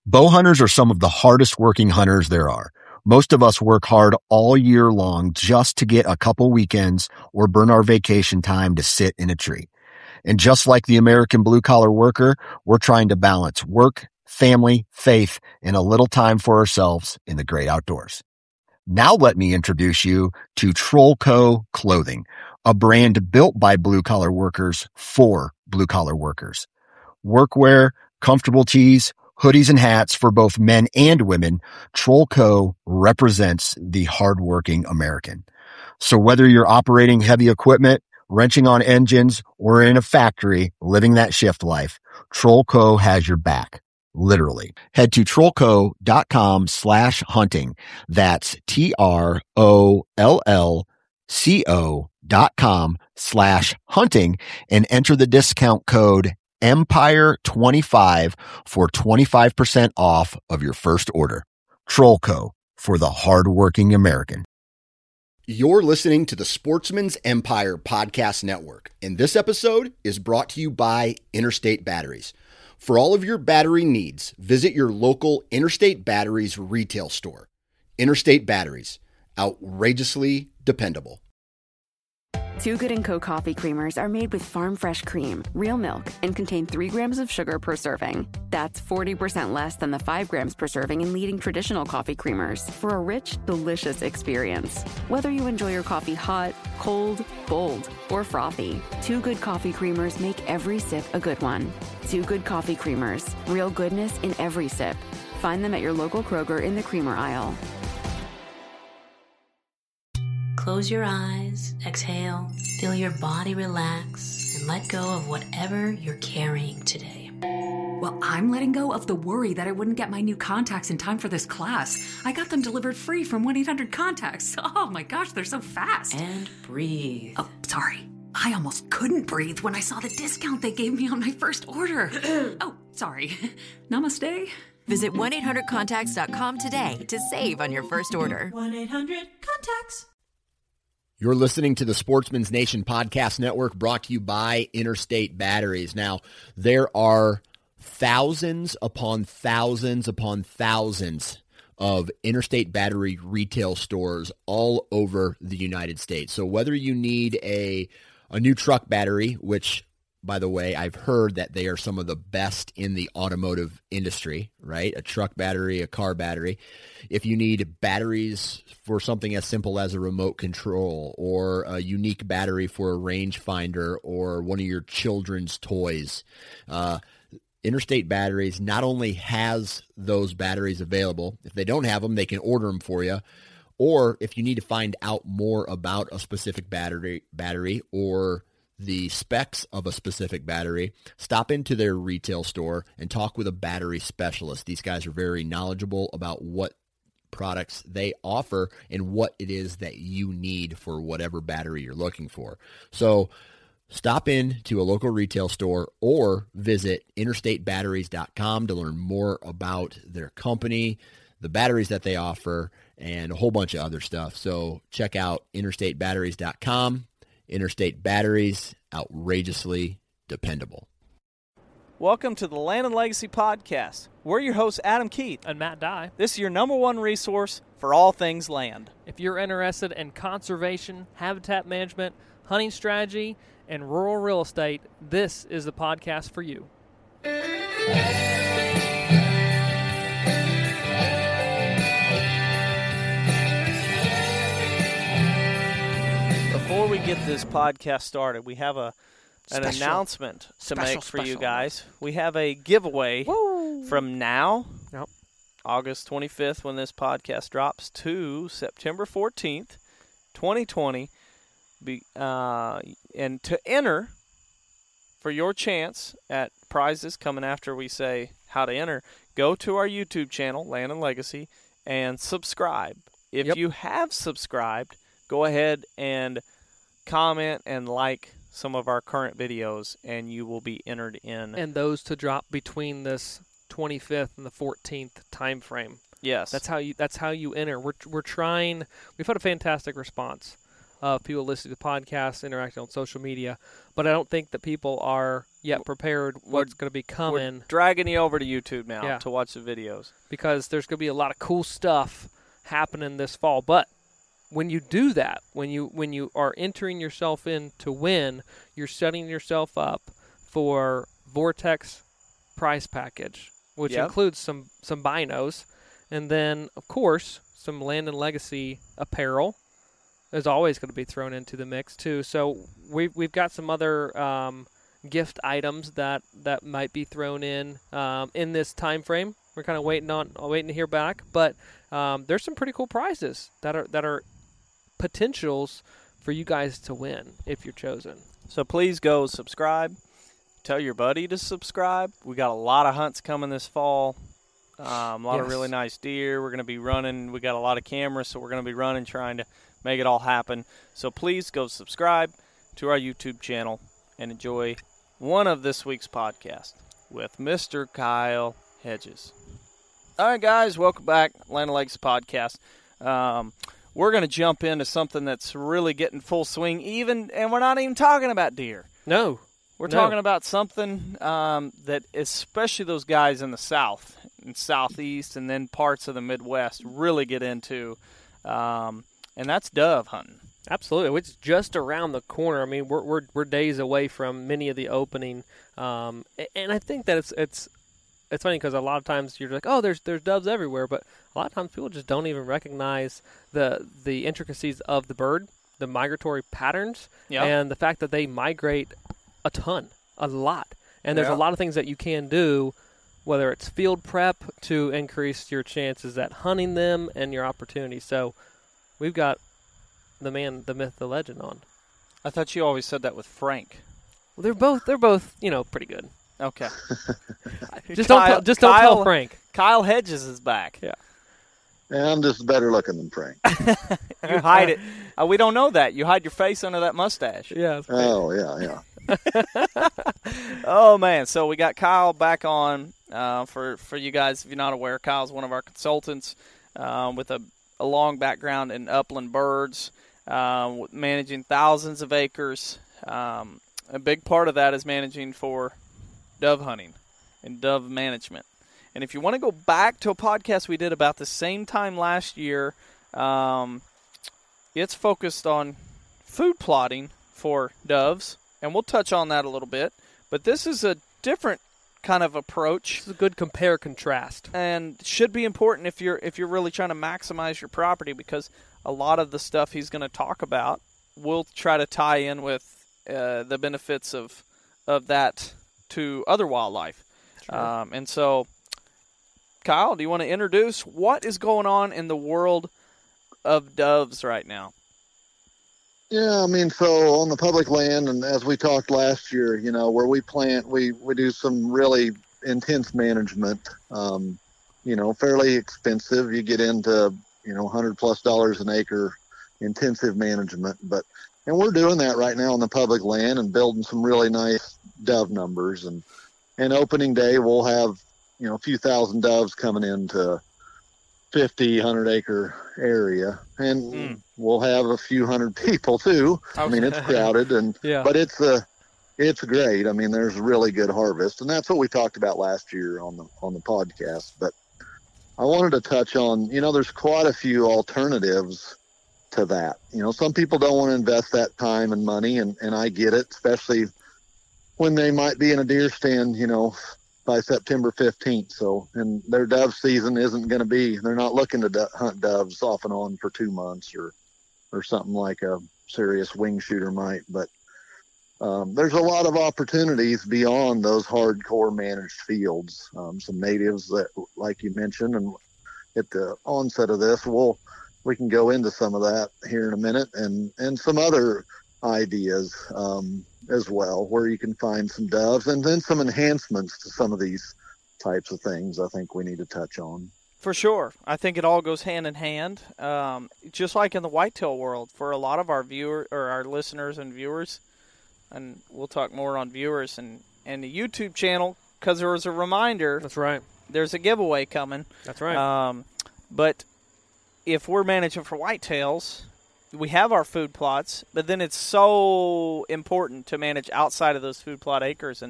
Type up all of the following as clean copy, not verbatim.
Bow hunters are some of the hardest working hunters there are. Most of us work hard all year long just to get a couple weekends or burn our vacation time to sit in a tree. And just like the American blue-collar worker, we're trying to balance work, family, faith, and a little time for ourselves in the great outdoors. Now let me introduce you to Trollco Clothing, a brand built by blue-collar workers for blue-collar workers. Workwear, comfortable tees, hoodies, and hats for both men and women, Trollco represents the hardworking American. So whether you're operating heavy equipment, wrenching on engines, or in a factory living that shift life, Trollco has your back. Literally. Head to trollco.com/hunting. That's TROLLCO.com/hunting and enter the discount code Empire25 for 25% off of your first order. Trollco, for the hardworking American. You're listening to the Sportsman's Empire Podcast Network, and this episode is brought to you by Interstate Batteries. For all of your battery needs, visit your local Interstate Batteries retail store. Interstate Batteries, outrageously dependable. Too Good & Co. coffee creamers are made with farm fresh cream, real milk, and contain 3 grams of sugar per serving. That's 40% less than the 5 grams per serving in leading traditional coffee creamers for a rich, delicious experience. Whether you enjoy your coffee hot, cold, bold, or frothy, Too Good coffee creamers make every sip a good one. Too Good coffee creamers, real goodness in every sip. Find them at your local Kroger in the creamer aisle. Close your eyes, exhale, feel your body relax, and let go of whatever you're carrying today. Well, I'm letting go of the worry that I wouldn't get my new contacts in time for this class. I got them delivered free from 1-800-CONTACTS. Oh my gosh, they're so fast. And breathe. Oh, sorry. I almost couldn't breathe when I saw the discount they gave me on my first order. Oh, sorry. Namaste. Visit 1-800-CONTACTS.com today to save on your first order. 1-800-CONTACTS. You're listening to the Sportsman's Nation Podcast Network, brought to you by Interstate Batteries. Now, there are thousands upon thousands upon thousands of Interstate Battery retail stores all over the United States. So whether you need a new truck battery, which, by the way, I've heard that they are some of the best in the automotive industry, right? A truck battery, a car battery. If you need batteries for something as simple as a remote control, or a unique battery for a rangefinder, or one of your children's toys, Interstate Batteries not only has those batteries available. If they don't have them, they can order them for you. Or if you need to find out more about a specific battery or the specs of a specific battery, stop into their retail store and talk with a battery specialist. These guys are very knowledgeable about what products they offer and what it is that you need for whatever battery you're looking for. So stop in to a local retail store or visit interstatebatteries.com to learn more about their company, the batteries that they offer, and a whole bunch of other stuff. So check out interstatebatteries.com. Interstate Batteries, outrageously dependable. Welcome to the Land and Legacy Podcast. We're your hosts, Adam Keith and Matt Dye. This is your number one resource for all things land. If you're interested in conservation, habitat management, hunting strategy, and rural real estate, this is the podcast for you. Before we get this podcast started, we have an announcement to make for you guys. We have a giveaway from now, August 25th, when this podcast drops, to September 14th, 2020. And to enter for your chance at prizes coming after we say how to enter, go to our YouTube channel, Land and Legacy, and subscribe. If you have subscribed, go ahead and comment and like some of our current videos, and you will be entered in. And those to drop between this 25th and the 14th time frame. Yes, that's how you enter. We're trying. We've had a fantastic response of people listening to podcasts, interacting on social media, but I don't think that people are yet prepared what's going to be coming. We're dragging you over to YouTube now Yeah. to watch the videos. Because there's going to be a lot of cool stuff happening this fall. But when you do that, when you are entering yourself in to win, you're setting yourself up for Vortex prize package, which Yep. includes some binos, and then, of course, some Land and Legacy apparel is always going to be thrown into the mix, too. So we've got some other gift items that might be thrown in this time frame. We're kind of waiting to hear back, but there's some pretty cool prizes that are potentials for you guys to win if you're chosen. So please go subscribe. Tell your buddy to subscribe. We got a lot of hunts coming this fall. A lot of Yes. really nice deer. We're going to be running. We got a lot of cameras, so we're going to be running, trying to make it all happen. So please go subscribe to our YouTube channel and enjoy one of this week's podcast with Mr. Kyle Hedges. All right, guys, welcome back, Land of Legacy podcast. We're going to jump into something that's really getting full swing, and we're not even talking about deer. No. We're talking about something that especially those guys in the South and Southeast and then parts of the Midwest really get into, and that's dove hunting. Absolutely, it's just around the corner. I mean, we're days away from many of the opening, and I think that it's funny because a lot of times you're like, oh, there's doves everywhere, but a lot of times people just don't even recognize the intricacies of the bird, the migratory patterns, and the fact that they migrate a ton, a lot, and there's a lot of things that you can do, whether it's field prep to increase your chances at hunting them and your opportunities. So we've got the man, the myth, the legend on. I thought you always said that with Frank. Well, they're both, pretty good. Okay. Don't tell Frank. Kyle Hedges is back. Yeah. Yeah, I'm just better looking than Frank. You hide it. We don't know that. You hide your face under that mustache. Yeah. Oh, yeah. Oh, man. So we got Kyle back on. For you guys, if you're not aware, Kyle's one of our consultants with a long background in upland birds, managing thousands of acres. A big part of that is managing for dove hunting and dove management. And if you want to go back to a podcast we did about the same time last year, it's focused on food plotting for doves, and we'll touch on that a little bit. But this is a different kind of approach. It's a good compare-contrast. And should be important if you're really trying to maximize your property, because a lot of the stuff he's going to talk about will try to tie in with the benefits of that to other wildlife. Sure. And so, Kyle, do you want to introduce what is going on in the world of doves right now? Yeah, I mean, so on the public land, and as we talked last year, where we plant, we do some really intense management, fairly expensive. You get into, $100+ an acre intensive management, and we're doing that right now on the public land and building some really nice dove numbers. And opening day, we'll have, a few thousand doves coming into 100 acre area, and we'll have a few hundred people too. I mean, it's crowded, but it's great. I mean, there's a really good harvest, and that's what we talked about last year on the podcast. But I wanted to touch on, there's quite a few alternatives to that. Some people don't want to invest that time and money, and I get it, especially when they might be in a deer stand, by September 15th. So, and their dove season isn't going to be, they're not looking to hunt doves off and on for 2 months or something like a serious wing shooter might. But there's a lot of opportunities beyond those hardcore managed fields. Some natives that, like you mentioned, and at the onset of this, we can go into some of that here in a minute, and some other ideas as well, where you can find some doves, and then some enhancements to some of these types of things I think we need to touch on. For sure. I think it all goes hand in hand. Just like in the whitetail world, for a lot of our our listeners and viewers, and we'll talk more on viewers and the YouTube channel, because there was a reminder. That's right. There's a giveaway coming. That's right. But if we're managing for whitetails, we have our food plots, but then it's so important to manage outside of those food plot acres. And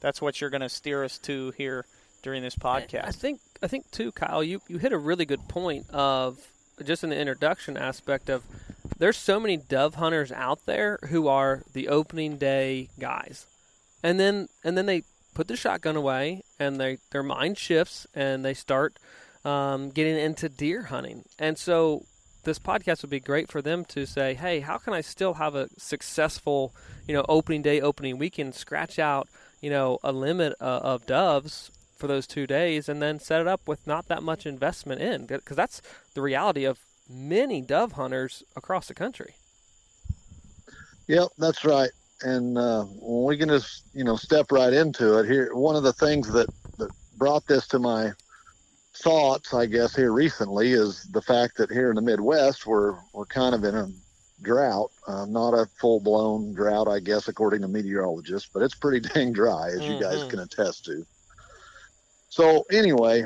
that's what you're going to steer us to here during this podcast. I think too, Kyle, you hit a really good point of just in the introduction aspect of there's so many dove hunters out there who are the opening day guys. And then they put the shotgun away and their mind shifts and they start getting into deer hunting. And so this podcast would be great for them to say, hey, how can I still have a successful, opening day, opening weekend, scratch out, a limit of doves for those 2 days and then set it up with not that much investment in, because that's the reality of many dove hunters across the country. Yep, that's right. And we can just, step right into it here. One of the things that brought this to my thoughts, I guess, here recently is the fact that here in the Midwest, we're kind of in a drought, not a full-blown drought, I guess, according to meteorologists, but it's pretty dang dry, as you guys can attest to. So anyway,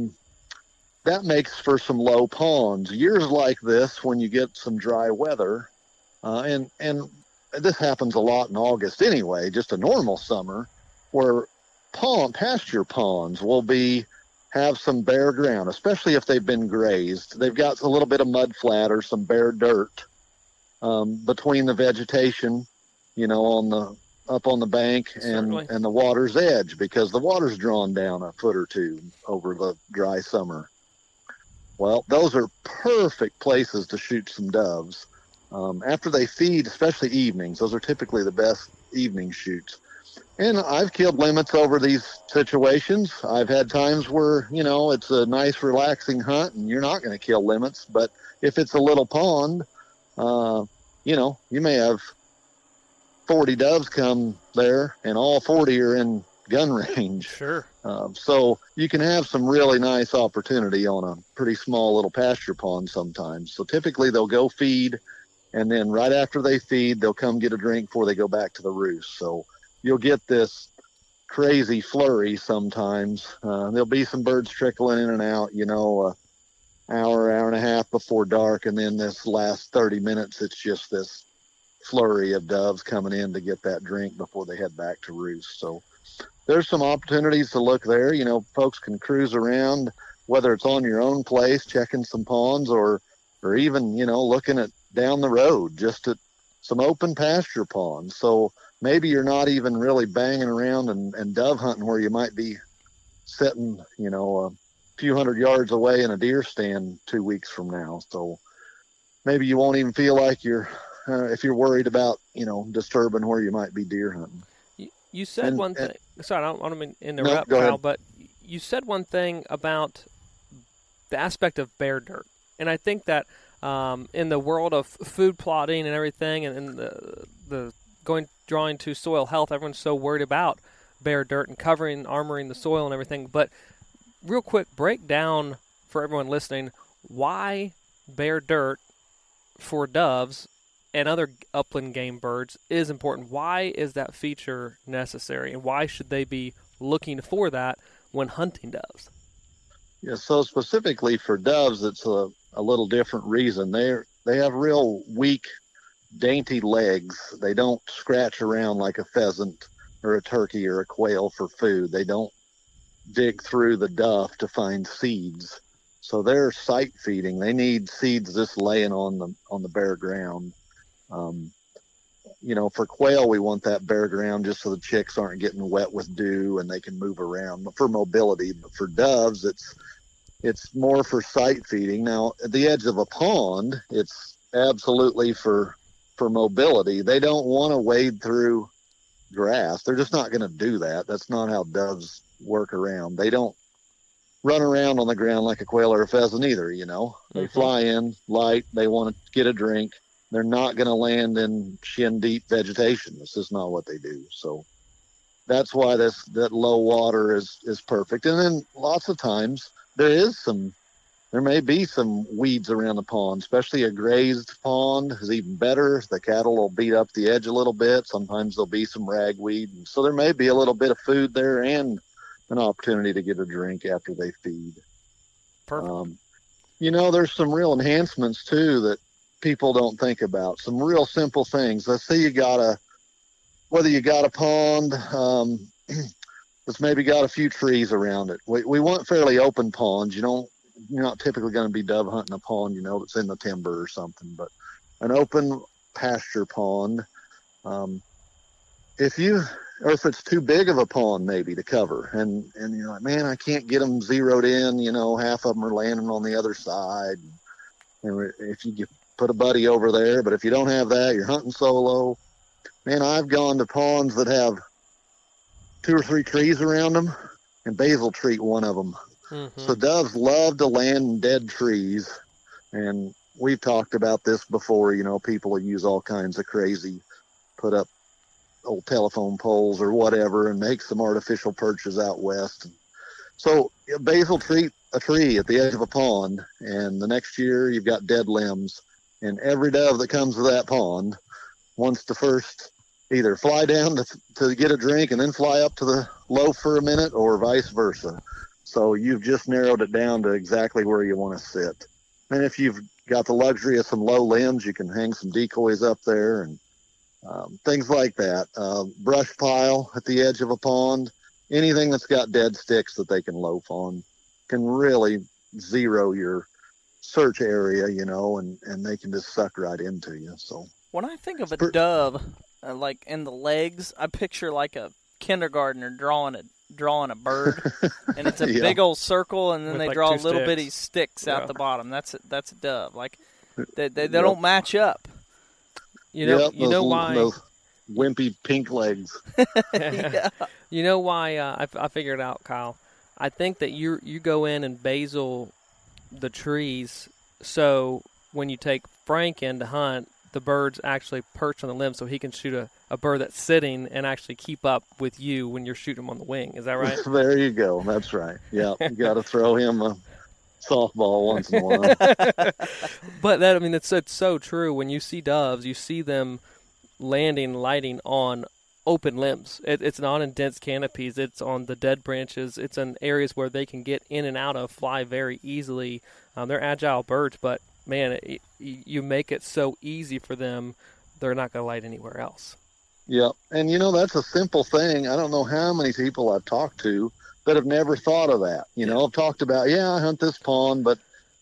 that makes for some low ponds. Years like this, when you get some dry weather, and this happens a lot in August anyway, just a normal summer, where pasture ponds will have some bare ground, especially if they've been grazed. They've got a little bit of mud flat or some bare dirt between the vegetation, up on the bank and the water's edge, because the water's drawn down a foot or two over the dry summer. Well, those are perfect places to shoot some doves. After they feed, especially evenings, those are typically the best evening shoots. And I've killed limits over these situations. I've had times where, it's a nice, relaxing hunt and you're not going to kill limits. But if it's a little pond, you may have 40 doves come there and all 40 are in gun range. Sure. So you can have some really nice opportunity on a pretty small little pasture pond sometimes. So typically they'll go feed, and then right after they feed, they'll come get a drink before they go back to the roost. So you'll get this crazy flurry sometimes. There'll be some birds trickling in and out, hour and a half before dark, and then this last 30 minutes, it's just this flurry of doves coming in to get that drink before they head back to roost. So there's some opportunities to look there. Folks can cruise around, whether it's on your own place, checking some ponds, or even, looking at down the road, just at some open pasture ponds. So maybe you're not even really banging around and dove hunting where you might be sitting, a few hundred yards away in a deer stand 2 weeks from now. So maybe you won't even feel like if you're worried about, disturbing where you might be deer hunting. You said one thing. Sorry, I don't want to interrupt, Kyle, but you said one thing about the aspect of bare dirt. And I think that in the world of food plotting and everything, and the drawing to soil health, everyone's so worried about bare dirt and armoring the soil and everything. But real quick, break down for everyone listening why bare dirt for doves and other upland game birds is important. Why is that feature necessary, and why should they be looking for that when hunting doves? Yeah, so specifically for doves, it's a little different reason. They have real weak, dainty legs. They don't scratch around like a pheasant or a turkey or a quail for food. They don't dig through the duff to find seeds. So they're sight feeding. They need seeds just laying on the bare ground. For quail, we want that bare ground just so the chicks aren't getting wet with dew and they can move around for mobility. But for doves, it's more for sight feeding. Now, at the edge of a pond, it's absolutely for mobility. They don't want to wade through grass. They're just not going to do that. That's not how doves work around. They don't run around on the ground like a quail or a pheasant either, They fly in light. They want to get a drink. They're not going to land in shin-deep vegetation. This is not what they do. So that's why that low water is perfect. And then lots of times there may be some weeds around the pond, especially a grazed pond is even better. The cattle will beat up the edge a little bit. Sometimes there'll be some ragweed. And so there may be a little bit of food there and an opportunity to get a drink after they feed. Perfect. There's some real enhancements too that people don't think about. Some real simple things. Let's say whether you got a pond, that's maybe got a few trees around it. We want fairly open ponds. You're not typically going to be dove hunting a pond, that's in the timber or something, but an open pasture pond. If it's too big of a pond maybe to cover, and you're like, man, I can't get them zeroed in, half of them are landing on the other side. And if you put a buddy over there, but if you don't have that, you're hunting solo. Man, I've gone to ponds that have 2 or 3 trees around them, and basil tree one of them. Mm-hmm. So doves love to land in dead trees, and we've talked about this before. People will use all kinds of crazy, put up old telephone poles or whatever, and make some artificial perches out west. So basil tree a tree at the edge of a pond, and the next year you've got dead limbs, and every dove that comes to that pond wants to first either fly down to get a drink and then fly up to the loaf for a minute, or vice versa. So you've just narrowed it down to exactly where you want to sit. And if you've got the luxury of some low limbs, you can hang some decoys up there and things like that. Brush pile at the edge of a pond, anything that's got dead sticks that they can loaf on can really zero your search area, and they can just suck right into you. So when I think of a dove, like in the legs, I picture like a kindergartner drawing a bird, and it's a big old circle, and then they draw little bitty sticks out the bottom. That's a dove. Like they don't match up. You know why those wimpy pink legs. Yeah. You know why I figured it out, Kyle. I think that you go in and basil the trees, so when you take Frank in to hunt, the birds actually perch on the limb so he can shoot a bird that's sitting and actually keep up with you when you're shooting him on the wing. Is that right? There you go. That's right. Yeah, you got to throw him a softball once in a while. But it's so true. When you see doves, you see them lighting on open limbs. It's not in dense canopies. It's on the dead branches. It's in areas where they can get in and out of, fly very easily. They're agile birds, but man, you make it so easy for them, they're not going to light anywhere else. Yeah, and that's a simple thing. I don't know how many people I've talked to that have never thought of that. I've talked about, I hunt this pond, but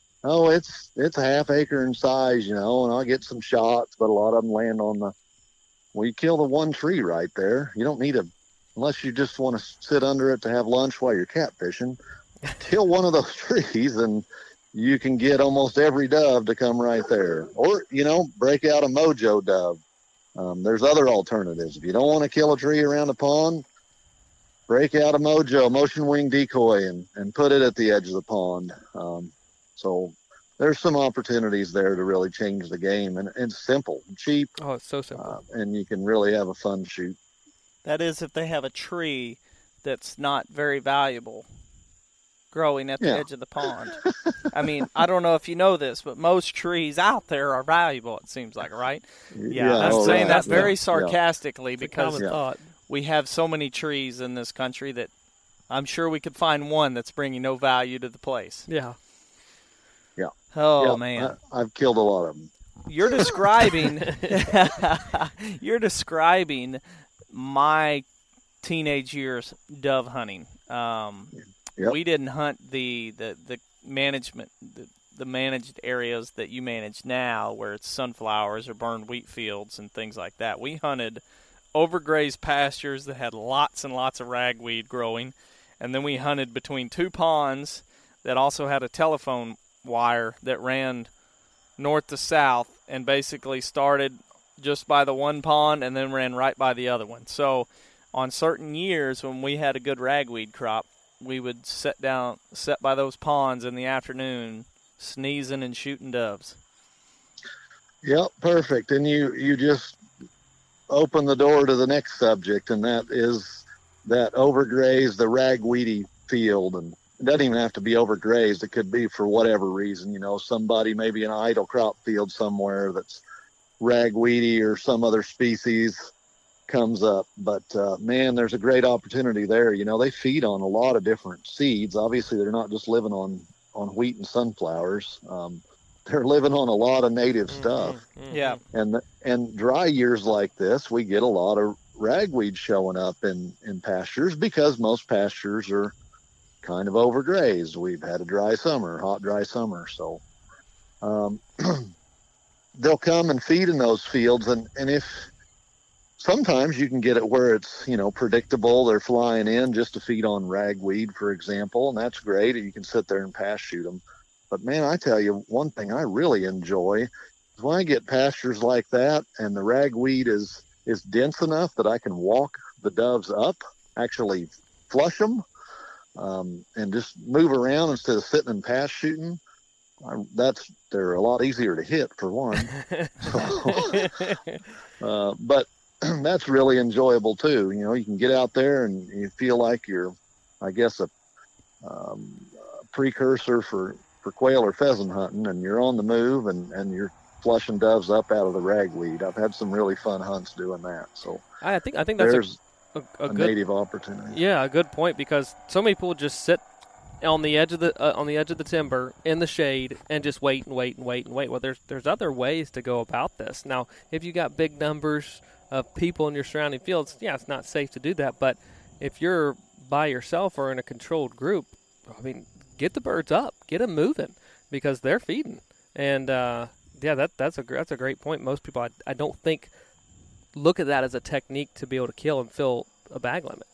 it's a half acre in size, and I'll get some shots, but a lot of them land on you kill the one tree right there. You don't need unless you just want to sit under it to have lunch while you're catfishing, kill one of those trees and you can get almost every dove to come right there. Or, break out a mojo dove. There's other alternatives. If you don't want to kill a tree around a pond, break out a mojo, motion wing decoy, and put it at the edge of the pond. So there's some opportunities there to really change the game. And it's simple, cheap. Oh, it's so simple. And you can really have a fun shoot. That is if they have a tree that's not very valuable growing at the edge of the pond. I don't know if you know this, but most trees out there are valuable, it seems like, right? Yeah, I'm saying that very sarcastically because we have so many trees in this country that I'm sure we could find one that's bringing no value to the place. Yeah. Yeah. Oh, man. I've killed a lot of them. You're describing my teenage years dove hunting. We didn't hunt the managed areas that you manage now, where it's sunflowers or burned wheat fields and things like that. We hunted overgrazed pastures that had lots and lots of ragweed growing, and then we hunted between 2 ponds that also had a telephone wire that ran north to south and basically started just by the one pond and then ran right by the other one. So on certain years when we had a good ragweed crop, we would sit by those ponds in the afternoon, sneezing and shooting doves. Yep, perfect. And you just open the door to the next subject, and that is that overgrazed, the ragweedy field. And it doesn't even have to be overgrazed. It could be for whatever reason. Somebody maybe in an idle crop field somewhere that's ragweedy or some other species comes up. But man, there's a great opportunity there. They feed on a lot of different seeds. Obviously, they're not just living on wheat and sunflowers. They're living on a lot of native stuff. Yeah. And dry years like this, we get a lot of ragweed showing up in pastures because most pastures are kind of overgrazed. We've had a dry summer, hot, dry summer. So they'll come and feed in those fields. And if sometimes you can get it where it's, predictable, they're flying in just to feed on ragweed, for example, and that's great. You can sit there and pass shoot them. But man, I tell you, one thing I really enjoy is when I get pastures like that and the ragweed is dense enough that I can walk the doves up, actually flush them, and just move around instead of sitting and pass shooting. They're a lot easier to hit, for one. But that's really enjoyable too. You can get out there and you feel like you're, I guess, a precursor for quail or pheasant hunting, and you're on the move and you're flushing doves up out of the ragweed. I've had some really fun hunts doing that. So I think that's a good native opportunity. Yeah, a good point, because so many people just sit on the edge of the timber in the shade and just wait. Well, there's other ways to go about this. Now, if you got big numbers of people in your surrounding fields, yeah, it's not safe to do that. But if you're by yourself or in a controlled group, I mean, get the birds up, get them moving, because they're feeding. And that's a great point. Most people, I don't think, look at that as a technique to be able to kill and fill a bag limit.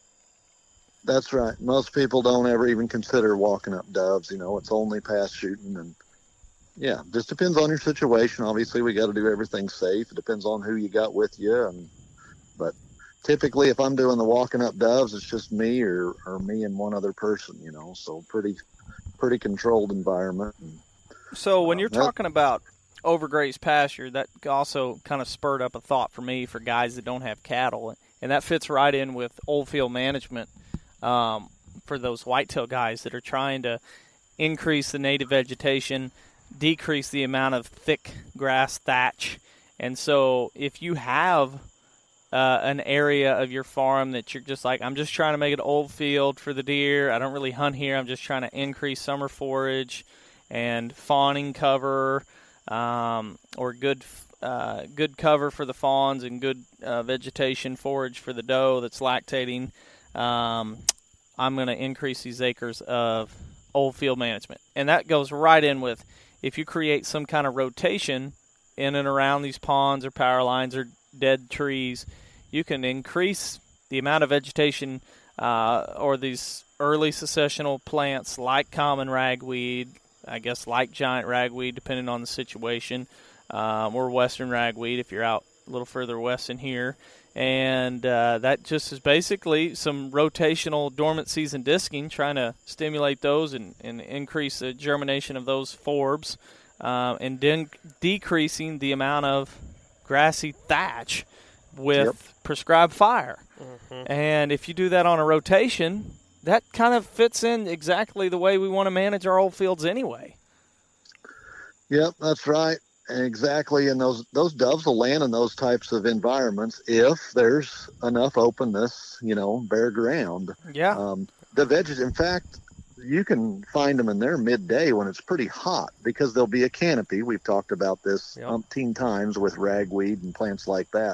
That's right. Most people don't ever even consider walking up doves. It's only pass shooting, and yeah, just depends on your situation. Obviously, we got to do everything safe. It depends on who you got with you, but typically, if I'm doing the walking up doves, it's just me or me and one other person. So pretty controlled environment. So when you're talking about overgrazed pasture, that also kind of spurred up a thought for me for guys that don't have cattle, and that fits right in with old field management. For those whitetail guys that are trying to increase the native vegetation, decrease the amount of thick grass thatch. And so if you have an area of your farm that you're just like, I'm just trying to make an old field for the deer, I don't really hunt here, I'm just trying to increase summer forage and fawning cover, or good cover for the fawns and good vegetation forage for the doe that's lactating, I'm going to increase these acres of old field management. And that goes right in with, if you create some kind of rotation in and around these ponds or power lines or dead trees, you can increase the amount of vegetation or these early successional plants like common ragweed, I guess like giant ragweed depending on the situation, or western ragweed if you're out a little further west in here. And that just is basically some rotational dormant season disking, trying to stimulate those and increase the germination of those forbs, and then decreasing the amount of grassy thatch with prescribed fire. Mm-hmm. And if you do that on a rotation, that kind of fits in exactly the way we want to manage our old fields anyway. Yep, that's right. Exactly, and those doves will land in those types of environments if there's enough openness, bare ground. Yeah. In fact, you can find them in there midday when it's pretty hot, because there'll be a canopy. We've talked about this umpteen times with ragweed and plants like that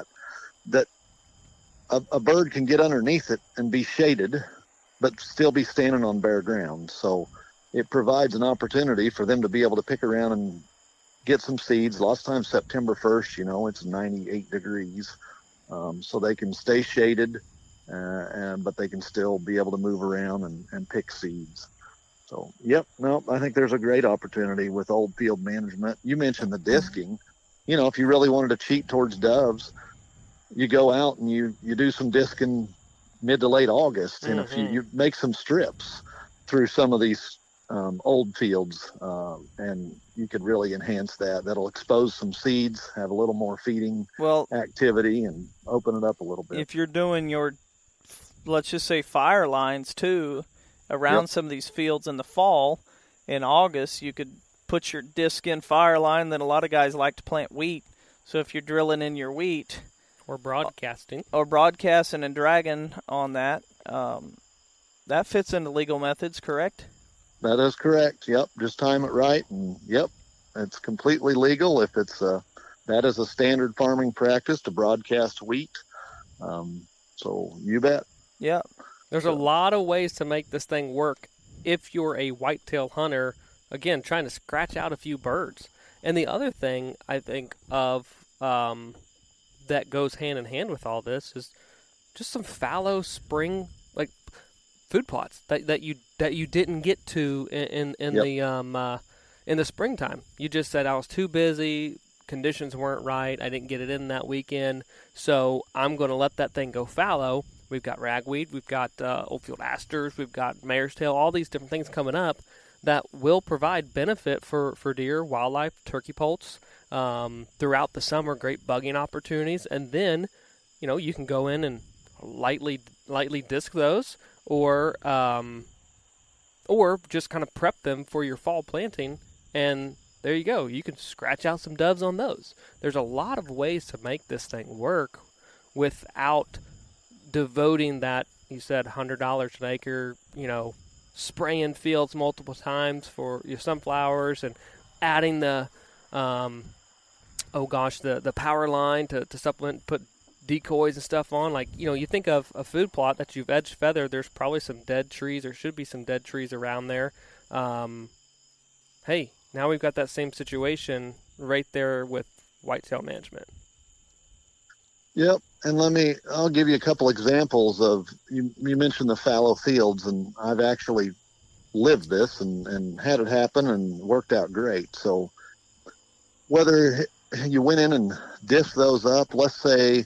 a bird can get underneath it and be shaded, but still be standing on bare ground. So it provides an opportunity for them to be able to pick around and get some seeds. Lots of times September 1st, it's 98 degrees. So they can stay shaded, but they can still be able to move around and pick seeds. So, I think there's a great opportunity with old field management. You mentioned the disking. If you really wanted to cheat towards doves, you go out and you do some disking mid to late August. And if you make some strips through some of these old fields, and you could really enhance that. That'll expose some seeds, have a little more feeding activity, and open it up a little bit. If you're doing your, let's just say, fire lines too, around some of these fields in the fall, in August, you could put your disc in fire line. Then a lot of guys like to plant wheat. So if you're drilling in your wheat, or broadcasting and dragging on that, that fits into legal methods, correct? That is correct. Yep. Just time it right. And it's completely legal. If it's that is a standard farming practice to broadcast wheat. So you bet. Yeah. There's a lot of ways to make this thing work if you're a whitetail hunter, again, trying to scratch out a few birds. And the other thing I think of that goes hand in hand with all this is just some fallow spring, like food plots that you didn't get to in the springtime. You just said I was too busy, conditions weren't right, I didn't get it in that weekend, so I'm going to let that thing go fallow. We've got ragweed, we've got Oldfield asters, we've got mare's tail, all these different things coming up that will provide benefit for deer, wildlife, turkey poults throughout the summer, great bugging opportunities. And then, you can go in and lightly disc those or just kind of prep them for your fall planting. And there you go. You can scratch out some doves on those. There's a lot of ways to make this thing work without devoting that, you said, $100 an acre, spraying fields multiple times for your sunflowers and adding the power line to supplement, put decoys and stuff on. Like, you think of a food plot that you've edge feathered, there's probably some dead trees, or should be some dead trees around there. Hey, now we've got that same situation right there with whitetail management. Yep, and I'll give you a couple examples of, you mentioned the fallow fields, and I've actually lived this and had it happen and worked out great. So whether you went in and disc those up, let's say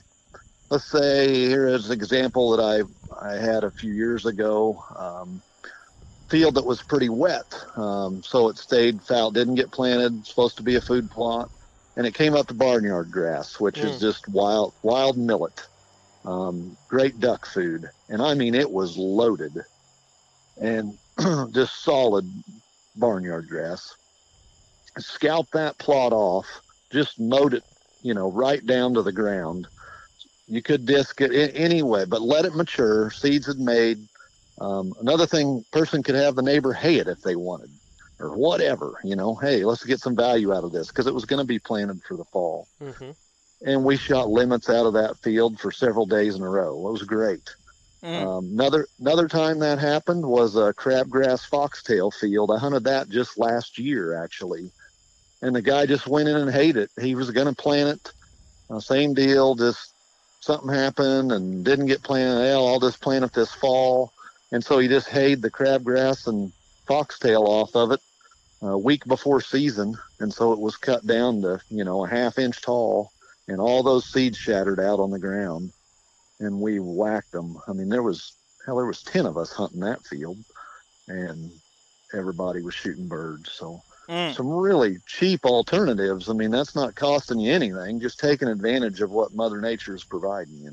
here is an example that I had a few years ago, field that was pretty wet, so it stayed foul, didn't get planted, supposed to be a food plot. And it came up to barnyard grass, which is just wild millet, great duck food. And I mean, it was loaded and just solid barnyard grass. Scalp that plot off, just mowed it, right down to the ground. You could disc it anyway, but let it mature. Seeds had made. Another thing, person could have the neighbor hay it if they wanted, or whatever, hey, let's get some value out of this, because it was going to be planted for the fall. Mm-hmm. And we shot limits out of that field for several days in a row. It was great. Another time that happened was a crabgrass foxtail field. I hunted that just last year, actually. And the guy just went in and hayed it. He was going to plant it. Same deal, just something happened and didn't get planted. I'll just plant it this fall. And so he just hayed the crabgrass and foxtail off of it a week before season, and so it was cut down to a half-inch tall, and all those seeds shattered out on the ground, and we whacked them. I mean, there was 10 of us hunting that field, and everybody was shooting birds. So some really cheap alternatives. I mean, that's not costing you anything, just taking advantage of what Mother Nature is providing.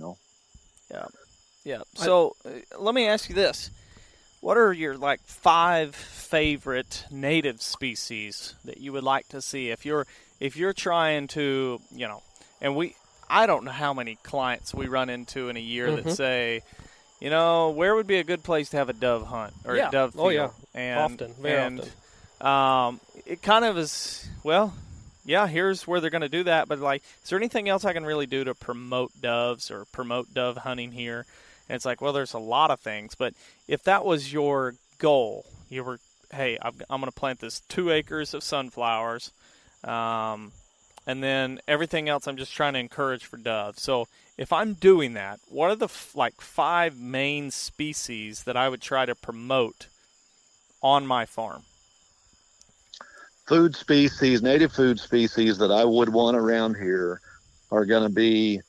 Yeah. So let me ask you this. What are your 5 favorite native species that you would like to see if you're trying to, and I don't know how many clients we run into in a year that say, where would be a good place to have a dove hunt or a dove field? Oh yeah, and very often. It kind of is, here's where they're going to do that, but is there anything else I can really do to promote doves or promote dove hunting here? And it's there's a lot of things, but if that was your goal, you were, hey, I'm going to plant this 2 acres of sunflowers, and then everything else I'm just trying to encourage for doves. So if I'm doing that, what are the 5 main species that I would try to promote on my farm? Food species, native food species that I would want around here are going to be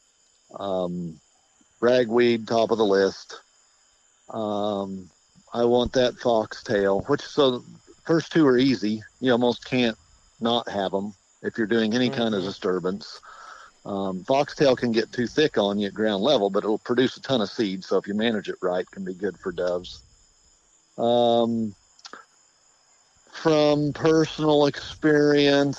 ragweed, top of the list. I want that foxtail, so first 2 are easy. You almost can't not have them if you're doing any kind of disturbance. Foxtail can get too thick on you at ground level, but it'll produce a ton of seed. So if you manage it right, it can be good for doves. From personal experience,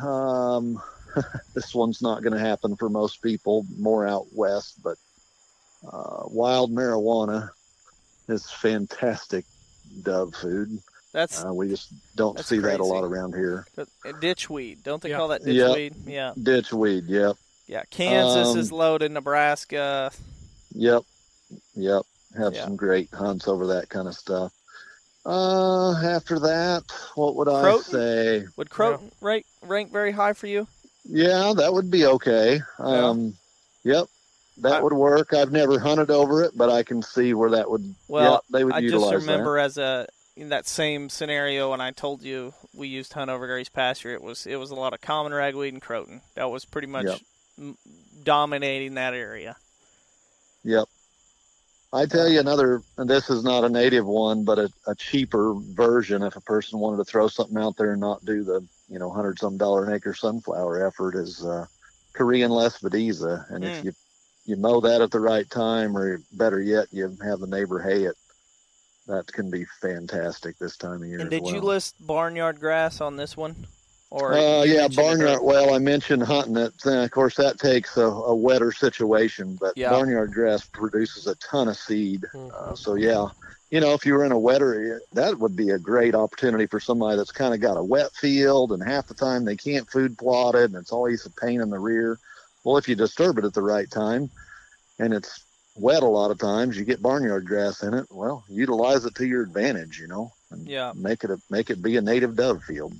this one's not going to happen for most people, more out west, but wild marijuana is fantastic dove food. We just don't see that a lot around here. Ditchweed, don't they call that ditchweed? Yeah, ditchweed. Yep. Yeah, Kansas is loaded. Nebraska. Yep. Have Yeah. some great hunts over that kind of stuff. After that, what would I Croton? say? Would Croton rank very high for you? Yeah, that would be okay. Yep, that would work. I've never hunted over it, but I can see where that would. Well, they would I utilize just remember that. in that same scenario when I told you we used hunt over Grace pasture, it was a lot of common ragweed and Croton. That was pretty much dominating that area. Yep. I tell you another, and this is not a native one, but a cheaper version if a person wanted to throw something out there and not do the, $100-some an acre sunflower effort is Korean Lespedeza. And if you mow that at the right time, or better yet, you have the neighbor hay it, that can be fantastic this time of year. And did you list barnyard grass on this one? Or barnyard. Well, I mentioned hunting it. Of course, that takes a wetter situation, but barnyard grass produces a ton of seed. So if you were in a wetter area, that would be a great opportunity for somebody that's kind of got a wet field, and half the time they can't food plot it, and it's always a pain in the rear. Well, if you disturb it at the right time, and it's wet a lot of times, you get barnyard grass in it. Well, utilize it to your advantage, and make it be a native dove field.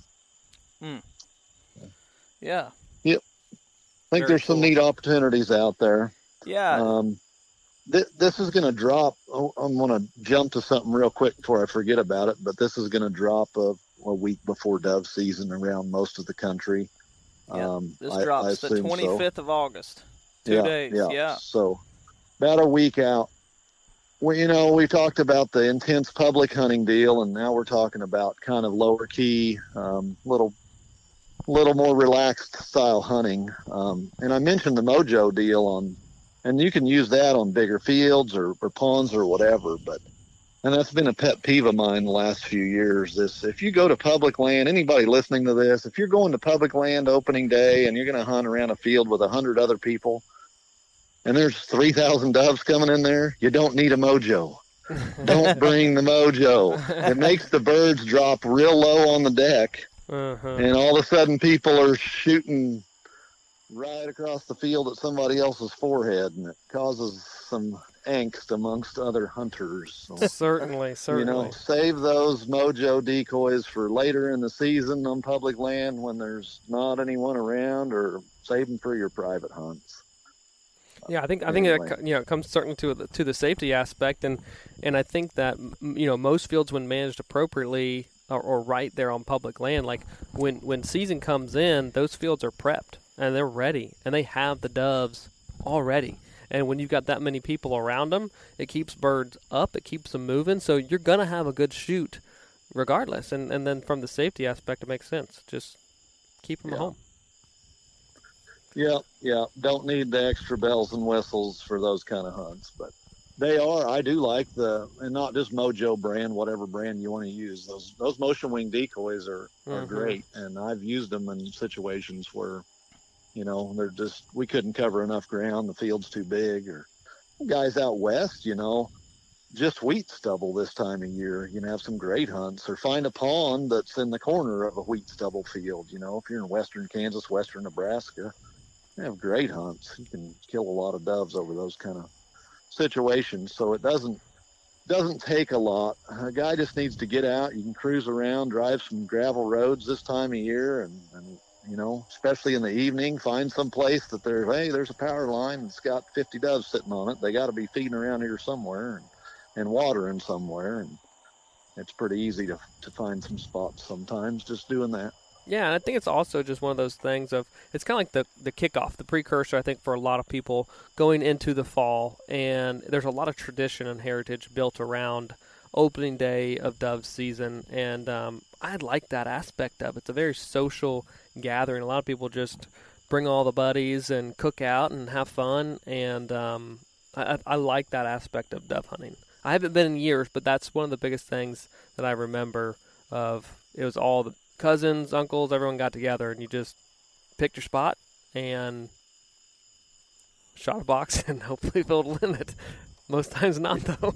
Yeah. Yep. I think there's some neat opportunities out there. Yeah. This is going to drop. I'm going to jump to something real quick before I forget about it, but this is going to drop a week before dove season around most of the country. This drops the 25th of August. 2 days. Yeah. So about a week out. Well, we talked about the intense public hunting deal, and now we're talking about kind of lower key, little more relaxed style hunting. And I mentioned the Mojo deal and you can use that on bigger fields or ponds or whatever, and that's been a pet peeve of mine the last few years. If you go to public land, anybody listening to this, if you're going to public land opening day and you're going to hunt around a field with 100 other people and there's 3,000 doves coming in there, you don't need a Mojo. Don't bring the Mojo. It makes the birds drop real low on the deck. And all of a sudden people are shooting right across the field at somebody else's forehead, and it causes some angst amongst other hunters. So, certainly. Save those Mojo decoys for later in the season on public land when there's not anyone around, or save them for your private hunts. Yeah, I think it comes certainly to the safety aspect, and I think that most fields, when managed appropriately or right there on public land, like when season comes in, those fields are prepped and they're ready, and they have the doves already. And when you've got that many people around them, it keeps birds up, it keeps them moving, so you're gonna have a good shoot regardless. And then from the safety aspect, it makes sense. Just keep them at home. Yeah. Don't need the extra bells and whistles for those kind of hunts, but I do like and not just Mojo brand, whatever brand you want to use. Those motion wing decoys are great, and I've used them in situations where, we couldn't cover enough ground, the field's too big, or guys out west, just wheat stubble this time of year, have some great hunts, or find a pond that's in the corner of a wheat stubble field. If you're in western Kansas, western Nebraska, they have great hunts. You can kill a lot of doves over those kind of situations. So it doesn't take a lot. A guy just needs to get out. You can cruise around, drive some gravel roads this time of year, and especially in the evening, find some place that there's a power line and it's got 50 doves sitting on it. They got to be feeding around here somewhere and watering somewhere, and it's pretty easy to find some spots sometimes just doing that. Yeah, and I think it's also just one of those things it's kind of like the kickoff, the precursor, I think, for a lot of people going into the fall. And there's a lot of tradition and heritage built around opening day of dove season. And I like that aspect of it. It's a very social gathering. A lot of people just bring all the buddies and cook out and have fun. And I like that aspect of dove hunting. I haven't been in years, but that's one of the biggest things that I remember of. It was all the cousins, uncles, everyone got together, and you just picked your spot and shot a box and hopefully filled a limit. Most times not, though.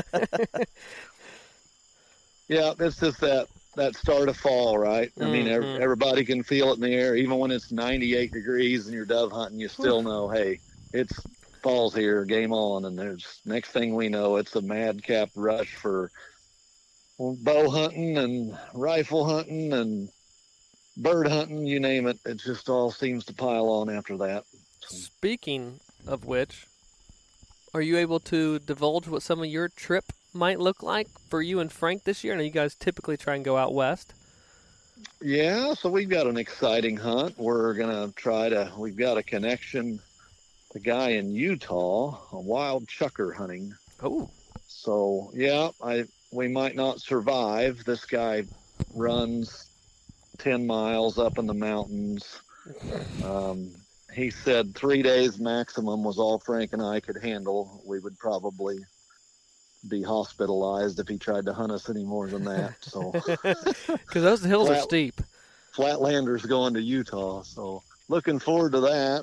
Yeah, it's just that start of fall, right? I mean, everybody can feel it in the air. Even when it's 98 degrees and you're dove hunting, you still know, hey, it's fall's here, game on, and there's next thing we know, it's a madcap rush for bow hunting and rifle hunting and bird hunting, you name it. It just all seems to pile on after that. Speaking of which, are you able to divulge what some of your trip might look like for you and Frank this year? I know you guys typically try and go out west. Yeah, so we've got an exciting hunt. We're going to we've got a connection, the guy in Utah, a wild chucker hunting. Oh. So, yeah, we might not survive. This guy runs 10 miles up in the mountains. He said 3 days maximum was all Frank and I could handle. We would probably be hospitalized if he tried to hunt us any more than that. So, because those hills are steep. Flatlander's going to Utah, so looking forward to that.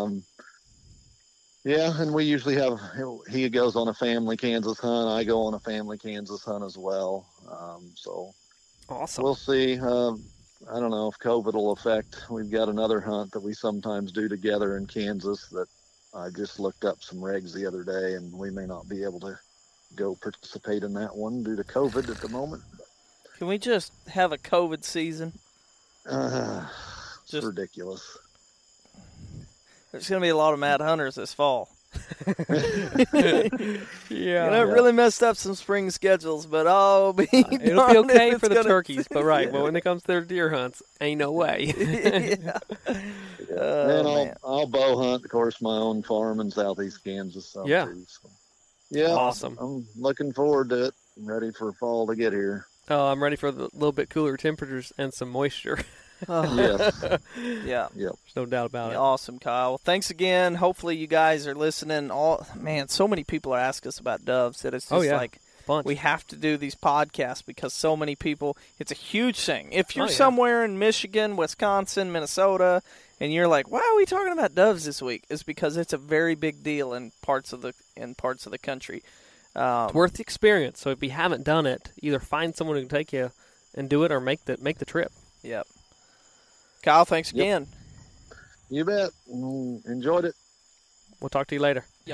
Yeah, and we usually he goes on a family Kansas hunt. I go on a family Kansas hunt as well. So awesome. We'll see. I don't know if COVID will affect. We've got another hunt that we sometimes do together in Kansas that I just looked up some regs the other day, and we may not be able to go participate in that one due to COVID at the moment. Can we just have a COVID season? It's ridiculous. There's going to be a lot of mad hunters this fall. Yeah. It really messed up some spring schedules, but it'll be okay for the turkeys. But but when it comes to their deer hunts, ain't no way. And I'll bow hunt, of course, my own farm in southeast Kansas. Too, so. Yeah, awesome. I'm looking forward to it. I'm ready for fall to get here. Oh, I'm ready for the little bit cooler temperatures and some moisture. Yes. Yeah. Yep. There's no doubt about it. Awesome, Kyle. Well, thanks again. Hopefully you guys are listening. So many people are asking us about doves that it's just like we have to do these podcasts because so many people, it's a huge thing. If you're somewhere in Michigan, Wisconsin, Minnesota, and you're like, why are we talking about doves this week? It's because it's a very big deal in parts of the country. It's worth the experience. So if you haven't done it, either find someone who can take you and do it or make the trip. Yep. Kyle, thanks again. You bet. Enjoyed it. We'll talk to you later. Yep.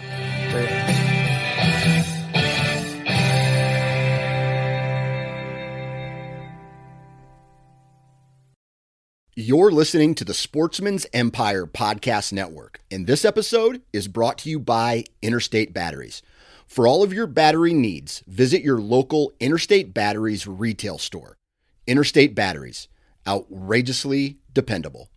You're listening to the Sportsman's Empire Podcast Network, and this episode is brought to you by Interstate Batteries. For all of your battery needs, visit your local Interstate Batteries retail store. Interstate Batteries, outrageously dependable.